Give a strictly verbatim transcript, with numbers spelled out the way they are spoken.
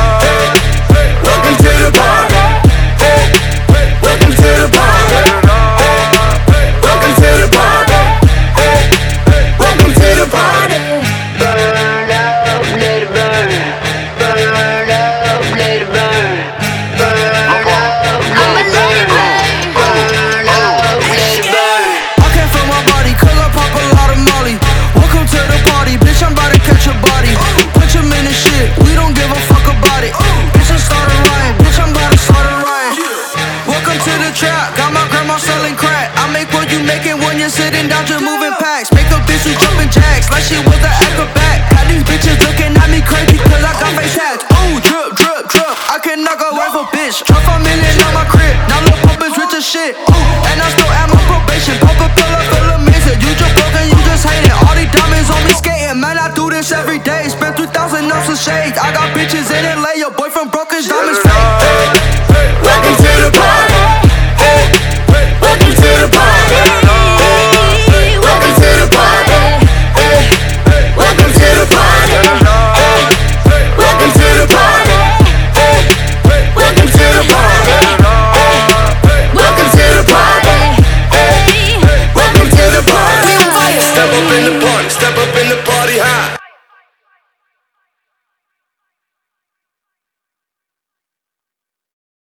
Welcome to the party. Welcome to the party. Welcome to the party. Welcome to the party. Burn up, let it burn. Burn up, let it burn. Burn up, let it burn. Burn up, let it burn. I can't feel my body, cause I pop a lot of molly. Welcome to the party, bitch, I'm about to catch your body. Put your in the shit, we don't give a fuck about it. Bitch, I started rhyme, bitch, I'm about to start a rhyme. Welcome to the trap, got my grandma selling crack. I make what you making when you're sitting down just moving packs. Make a bitch who jumping jacks, like she was an acrobat. Had these bitches looking at me crazy, cause I got face hats. Ooh, drip, drip, drip, I can knock a wife a bitch. Drop a million on my crib, now lil' pump is rich as shit. Ooh,